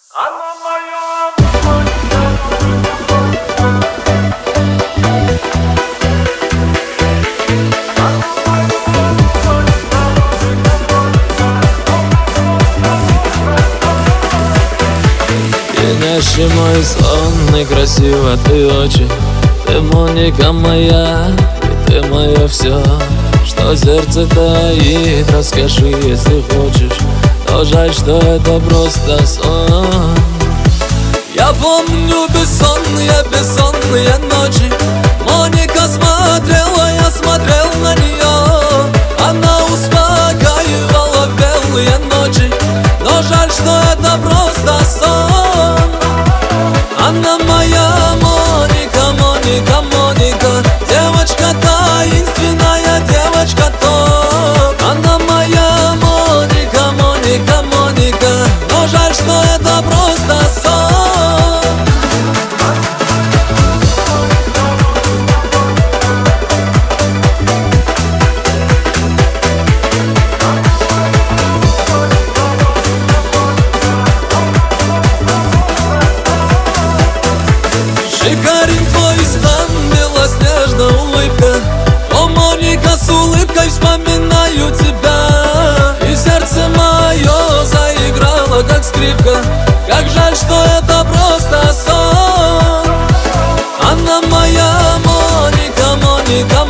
Она моя. Пьянящий мой сон, и красиво ты очень. Ты Моника моя, и ты мое все, что сердце таит. Расскажи, если хочешь, но жаль, что это просто сон. Я помню бессонные ночи. Моника смотрела, я смотрел на нее. Она успокаивала белые ночи, но жаль, что это просто сон. Она моя Моника, Моника, Моника, девочка таинственная, девочка топ. Она моя Моника, Моника, Моника, но жаль, что это просто сон. Шикарен твой стан, белоснежная улыбка. О, Моника, с улыбкой вспоминаю тебя, и сердце мое заиграло, как скрипка. Как жаль, что это просто сон. Она моя Моника, Моника,